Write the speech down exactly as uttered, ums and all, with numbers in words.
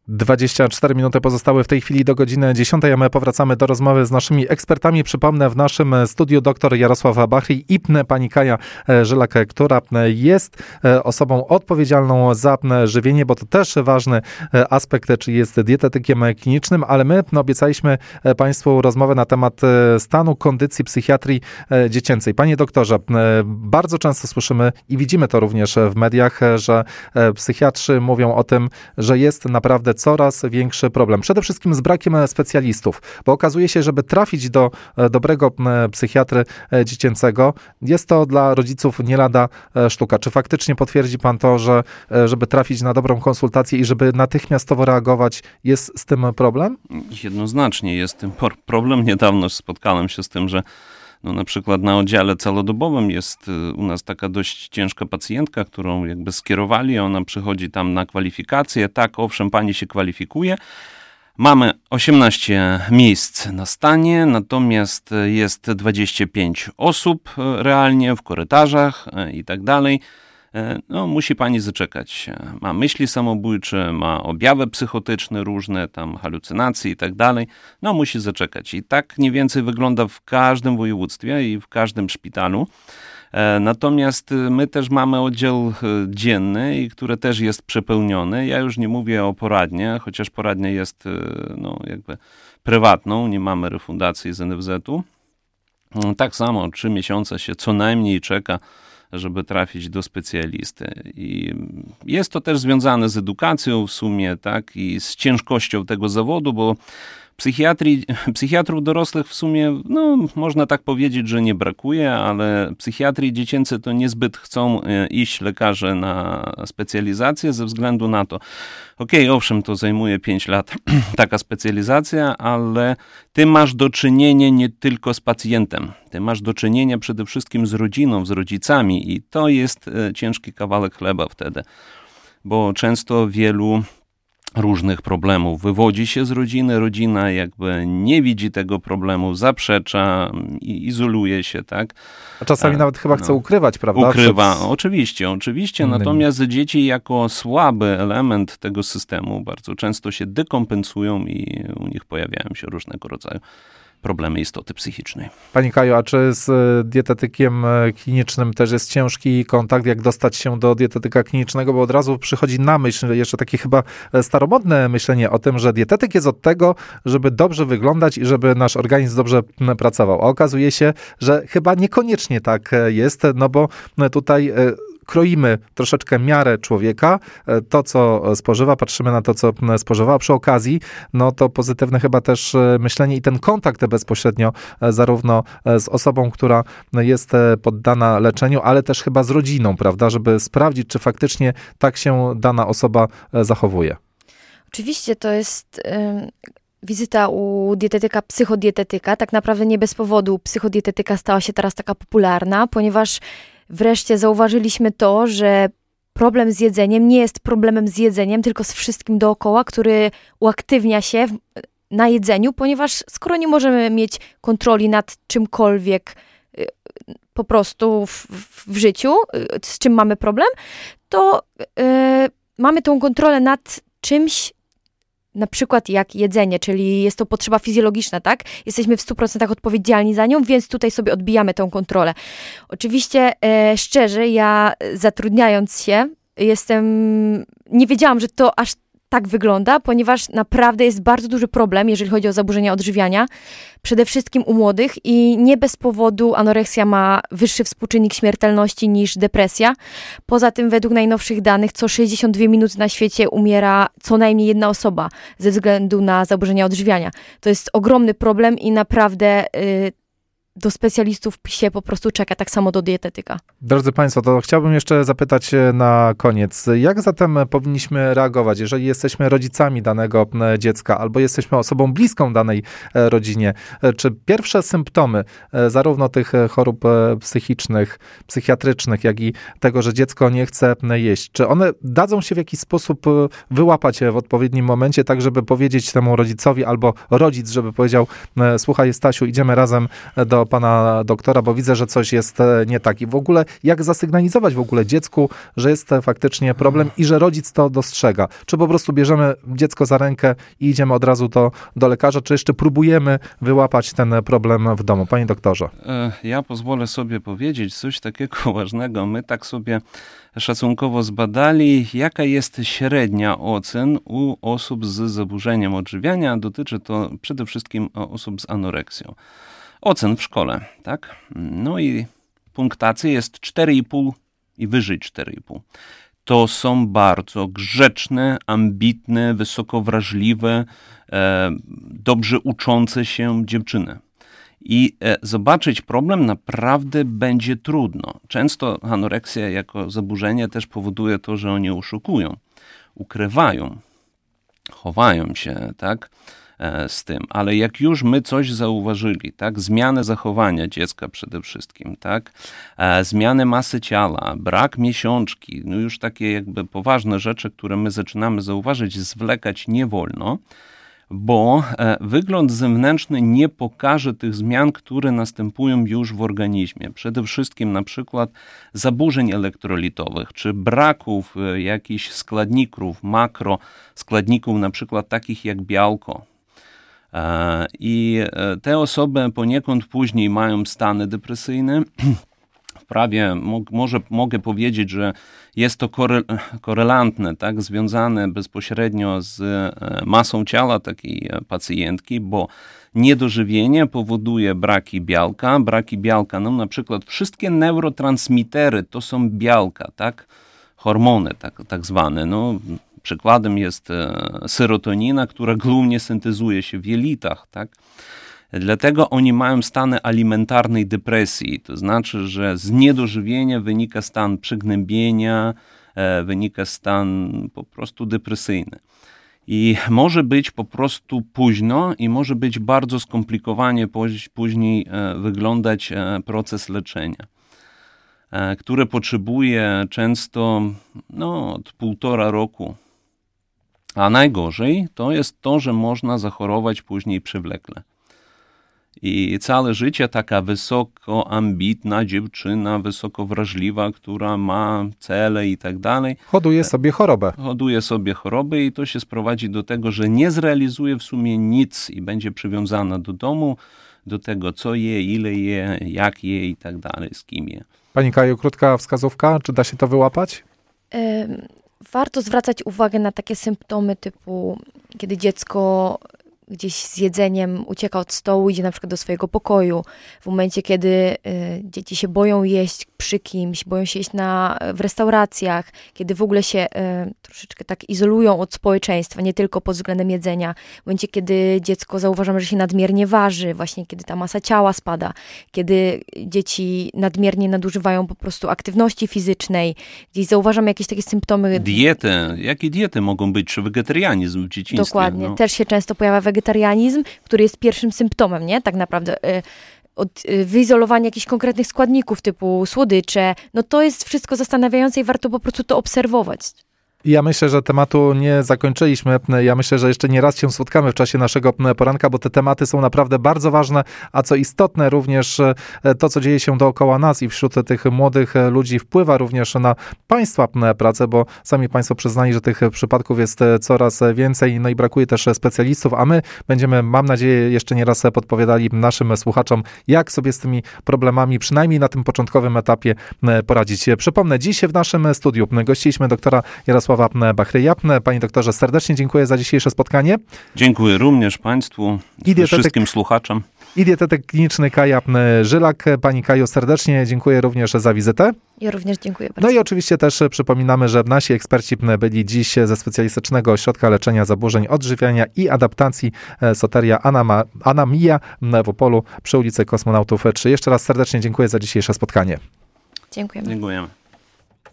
dwadzieścia cztery minuty pozostały w tej chwili do godziny dziesiątej, a my powracamy do rozmowy z naszymi ekspertami. Przypomnę, w naszym studiu dr Jarosław Bachri i pani Kaja Żylak, która jest osobą odpowiedzialną za żywienie, bo to też ważny aspekt, czy jest dietetykiem klinicznym, ale my obiecaliśmy Państwu rozmowę na temat stanu kondycji psychiatrii dziecięcej. Panie doktorze, bardzo często słyszymy i widzimy to również w mediach, że psychiatrzy mówią o tym, że jest naprawdę coraz większy problem. Przede wszystkim z brakiem specjalistów, bo okazuje się, żeby trafić do dobrego psychiatry dziecięcego, jest to dla rodziców nie lada sztuka. Czy faktycznie potwierdzi pan to, że żeby trafić na dobrą konsultację i żeby natychmiastowo reagować, jest z tym problem? Jednoznacznie jest tym problem. Niedawno spotkałem się z tym, że no na przykład na oddziale całodobowym jest u nas taka dość ciężka pacjentka, którą jakby skierowali, ona przychodzi tam na kwalifikację. Tak, owszem, pani się kwalifikuje. Mamy osiemnaście miejsc na stanie, natomiast jest dwadzieścia pięć osób realnie w korytarzach i tak dalej. No, musi pani zaczekać. Ma myśli samobójcze, ma objawy psychotyczne różne, tam halucynacje i tak dalej. No, musi zaczekać. I tak mniej więcej wygląda w każdym województwie i w każdym szpitalu. Natomiast my też mamy oddział dzienny, który też jest przepełniony. Ja już nie mówię o poradnie, chociaż poradnia jest no, jakby prywatną, nie mamy refundacji z en ef zetu. Tak samo trzy miesiące się co najmniej czeka, żeby trafić do specjalisty. I jest to też związane z edukacją w sumie, tak, i z ciężkością tego zawodu, bo psychiatrii, psychiatrów dorosłych w sumie, no, można tak powiedzieć, że nie brakuje, ale psychiatrii dziecięcej to niezbyt chcą iść lekarze na specjalizację ze względu na to, okej, okay, owszem, to zajmuje pięć lat taka specjalizacja, ale ty masz do czynienia nie tylko z pacjentem, ty masz do czynienia przede wszystkim z rodziną, z rodzicami i to jest ciężki kawałek chleba wtedy, bo często wielu różnych problemów wywodzi się z rodziny, rodzina jakby nie widzi tego problemu, zaprzecza, izoluje się, tak? A czasami A, nawet chyba no, chce ukrywać, prawda? Ukrywa, Przed... oczywiście, oczywiście, innymi. Natomiast dzieci jako słaby element tego systemu bardzo często się dekompensują i u nich pojawiają się różnego rodzaju problemy istoty psychicznej. Pani Kajo, a czy z dietetykiem klinicznym też jest ciężki kontakt, jak dostać się do dietetyka klinicznego, bo od razu przychodzi na myśl jeszcze takie chyba staromodne myślenie o tym, że dietetyk jest od tego, żeby dobrze wyglądać i żeby nasz organizm dobrze pracował. A okazuje się, że chyba niekoniecznie tak jest, no bo tutaj kroimy troszeczkę miarę człowieka, to co spożywa, patrzymy na to, co spożywa, a przy okazji, no to pozytywne chyba też myślenie i ten kontakt bezpośrednio zarówno z osobą, która jest poddana leczeniu, ale też chyba z rodziną, prawda, żeby sprawdzić, czy faktycznie tak się dana osoba zachowuje. Oczywiście to jest y, wizyta u dietetyka, psychodietetyka. Tak naprawdę nie bez powodu psychodietetyka stała się teraz taka popularna, ponieważ wreszcie zauważyliśmy to, że problem z jedzeniem nie jest problemem z jedzeniem, tylko z wszystkim dookoła, który uaktywnia się w, na jedzeniu, ponieważ skoro nie możemy mieć kontroli nad czymkolwiek y, po prostu w, w życiu, y, z czym mamy problem, to y, mamy tą kontrolę nad czymś, na przykład jak jedzenie, czyli jest to potrzeba fizjologiczna, tak? Jesteśmy w stu procentach odpowiedzialni za nią, więc tutaj sobie odbijamy tę kontrolę. Oczywiście, e, szczerze, ja zatrudniając się, jestem, nie wiedziałam, że to aż tak wygląda, ponieważ naprawdę jest bardzo duży problem, jeżeli chodzi o zaburzenia odżywiania, przede wszystkim u młodych i nie bez powodu anoreksja ma wyższy współczynnik śmiertelności niż depresja. Poza tym według najnowszych danych co sześćdziesiąt dwie minuty na świecie umiera co najmniej jedna osoba ze względu na zaburzenia odżywiania. To jest ogromny problem i naprawdę yy, do specjalistów się po prostu czeka, tak samo do dietetyka. Drodzy Państwo, to chciałbym jeszcze zapytać na koniec, jak zatem powinniśmy reagować, jeżeli jesteśmy rodzicami danego dziecka albo jesteśmy osobą bliską danej rodzinie? Czy pierwsze symptomy zarówno tych chorób psychicznych, psychiatrycznych, jak i tego, że dziecko nie chce jeść, czy one dadzą się w jakiś sposób wyłapać w odpowiednim momencie, tak żeby powiedzieć temu rodzicowi albo rodzic, żeby powiedział: słuchaj, Stasiu, idziemy razem do do pana doktora, bo widzę, że coś jest nie tak. I w ogóle jak zasygnalizować w ogóle dziecku, że jest faktycznie problem i że rodzic to dostrzega? Czy po prostu bierzemy dziecko za rękę i idziemy od razu do, do lekarza, czy jeszcze próbujemy wyłapać ten problem w domu? Panie doktorze. Ja pozwolę sobie powiedzieć coś takiego ważnego. My tak sobie szacunkowo zbadali, jaka jest średnia ocen u osób z zaburzeniem odżywiania. Dotyczy to przede wszystkim osób z anoreksją. Ocen w szkole, tak? No i punktacja jest cztery i pół i wyżej cztery i pół. To są bardzo grzeczne, ambitne, wysoko wrażliwe, e, dobrze uczące się dziewczyny. I e, zobaczyć problem naprawdę będzie trudno. Często anoreksja jako zaburzenie też powoduje to, że oni oszukują, ukrywają, chowają się, tak, e, z tym. Ale jak już my coś zauważyli, tak, zmianę zachowania dziecka przede wszystkim, tak, e, zmianę masy ciała, brak miesiączki, no już takie jakby poważne rzeczy, które my zaczynamy zauważyć, zwlekać nie wolno, bo e, wygląd zewnętrzny nie pokaże tych zmian, które następują już w organizmie. Przede wszystkim na przykład zaburzeń elektrolitowych, czy braków e, jakichś składników, makroskładników, na przykład takich jak białko. E, I e, te osoby poniekąd później mają stany depresyjne. Prawie mo- może mogę powiedzieć, że jest to kore- korelantne, tak, związane bezpośrednio z e, masą ciała takiej pacjentki, bo niedożywienie powoduje braki białka. Braki białka, no na przykład wszystkie neurotransmitery to są białka, tak, hormony tak, tak zwane. No, przykładem jest e, serotonina, która głównie syntezuje się w jelitach, tak. Dlatego oni mają stany alimentarnej depresji, to znaczy, że z niedożywienia wynika stan przygnębienia, e, wynika stan po prostu depresyjny. I może być po prostu późno i może być bardzo skomplikowanie później e, wyglądać e, proces leczenia, e, który potrzebuje często no, od półtora roku. A najgorzej to jest to, że można zachorować później przewlekle. I całe życie taka wysoko ambitna dziewczyna, wysoko wrażliwa, która ma cele i tak dalej. Hoduje sobie chorobę. Hoduje sobie chorobę i to się sprowadzi do tego, że nie zrealizuje w sumie nic i będzie przywiązana do domu, do tego co je, ile je, jak je i tak dalej, z kim je. Pani Kaju, krótka wskazówka, czy da się to wyłapać? Warto zwracać uwagę na takie symptomy typu, kiedy dziecko gdzieś z jedzeniem ucieka od stołu, idzie na przykład do swojego pokoju. W momencie, kiedy y, dzieci się boją jeść przy kimś, boją się jeść na, w restauracjach, kiedy w ogóle się y, troszeczkę tak izolują od społeczeństwa, nie tylko pod względem jedzenia. W momencie, kiedy dziecko zauważamy, że się nadmiernie waży, właśnie kiedy ta masa ciała spada, kiedy dzieci nadmiernie nadużywają po prostu aktywności fizycznej, gdzieś zauważamy jakieś takie symptomy. Diety. Jakie diety mogą być? Czy wegetarianizm w dzieciństwie? Dokładnie. No. Też się często pojawia wegetarianizm, który jest pierwszym symptomem, nie? Tak naprawdę od wyizolowania jakichś konkretnych składników typu słodycze, no to jest wszystko zastanawiające i warto po prostu to obserwować. Ja myślę, że tematu nie zakończyliśmy. Ja myślę, że jeszcze nie raz się spotkamy w czasie naszego poranka, bo te tematy są naprawdę bardzo ważne, a co istotne również to, co dzieje się dookoła nas i wśród tych młodych ludzi wpływa również na państwa pracę, bo sami państwo przyznali, że tych przypadków jest coraz więcej, no i brakuje też specjalistów, a my będziemy, mam nadzieję, jeszcze nie raz podpowiadali naszym słuchaczom, jak sobie z tymi problemami, przynajmniej na tym początkowym etapie poradzić. Przypomnę, dziś w naszym studiu gościliśmy doktora Jarosława Bachryja. Panie doktorze, serdecznie dziękuję za dzisiejsze spotkanie. Dziękuję również państwu i dietetyk, wszystkim słuchaczom. I dietetyk kliniczny Kaja Żylak. Pani Kaju, serdecznie dziękuję również za wizytę. Ja również dziękuję bardzo. No i oczywiście też przypominamy, że nasi eksperci byli dziś ze Specjalistycznego Ośrodka Leczenia Zaburzeń Odżywiania i Adaptacji Soteria Anamia w Opolu przy ulicy Kosmonautów trzy. Jeszcze raz serdecznie dziękuję za dzisiejsze spotkanie. Dziękujemy. Dziękujemy.